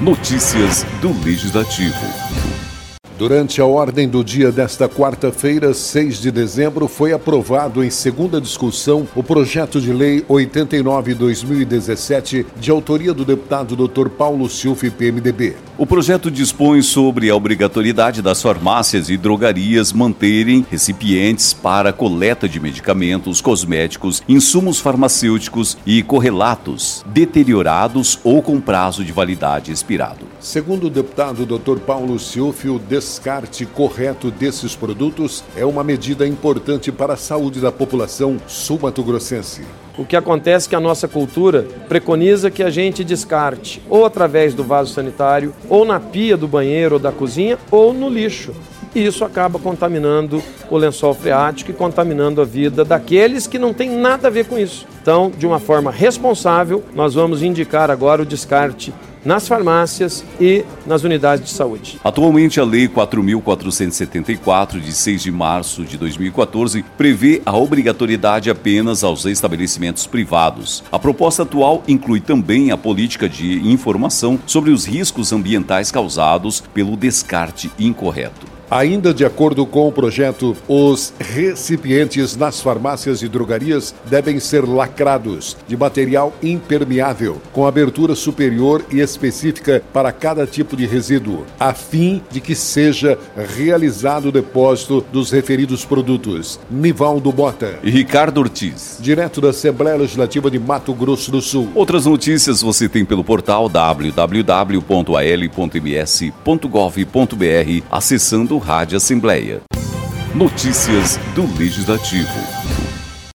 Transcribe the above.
Notícias do Legislativo. Durante a ordem do dia desta quarta-feira, 6 de dezembro, foi aprovado em segunda discussão o projeto de lei 89/2017, de autoria do deputado Dr. Paulo Silfi, PMDB. O projeto dispõe sobre a obrigatoriedade das farmácias e drogarias manterem recipientes para coleta de medicamentos, cosméticos, insumos farmacêuticos e correlatos deteriorados ou com prazo de validade expirado. Segundo o deputado Dr. Paulo Silfi, o descarte correto desses produtos é uma medida importante para a saúde da população sul-mato-grossense. O que acontece é que a nossa cultura preconiza que a gente descarte ou através do vaso sanitário, ou na pia do banheiro ou da cozinha, ou no lixo. E isso acaba contaminando o lençol freático e contaminando a vida daqueles que não têm nada a ver com isso. Então, de uma forma responsável, nós vamos indicar agora o descarte nas farmácias e nas unidades de saúde. Atualmente, a Lei 4.474, de 6 de março de 2014, prevê a obrigatoriedade apenas aos estabelecimentos privados. A proposta atual inclui também a política de informação sobre os riscos ambientais causados pelo descarte incorreto. Ainda de acordo com o projeto, os recipientes nas farmácias e drogarias devem ser lacrados de material impermeável, com abertura superior e específica para cada tipo de resíduo, a fim de que seja realizado o depósito dos referidos produtos. Nivaldo Bota e Ricardo Ortiz, direto da Assembleia Legislativa de Mato Grosso do Sul. Outras notícias você tem pelo portal www.al.ms.gov.br, acessando Rádio Assembleia. Notícias do Legislativo.